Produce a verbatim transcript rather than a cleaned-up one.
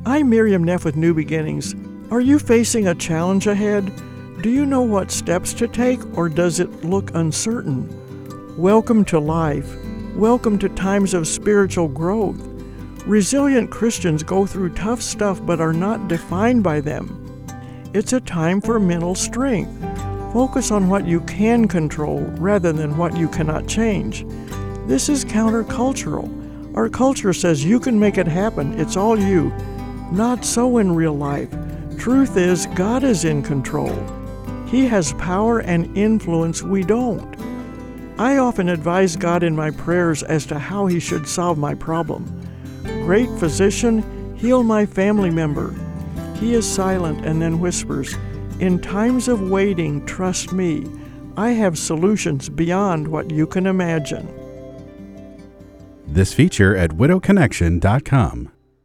I'm Miriam Neff with New Beginnings. Are you facing a challenge ahead? Do you know what steps to take, or does it look uncertain? Welcome to life. Welcome to times of spiritual growth. Resilient Christians go through tough stuff but are not defined by them. It's a time for mental strength. Focus on what you can control rather than what you cannot change. This is countercultural. Our culture says you can make it happen, it's all you. Not so in real life. Truth is, God is in control. He has power and influence we don't. I often advise God in my prayers as to how He should solve my problem. Great Physician, heal my family member. He is silent and then whispers, in times of waiting, trust me. I have solutions beyond what you can imagine. This feature at widow connection dot com.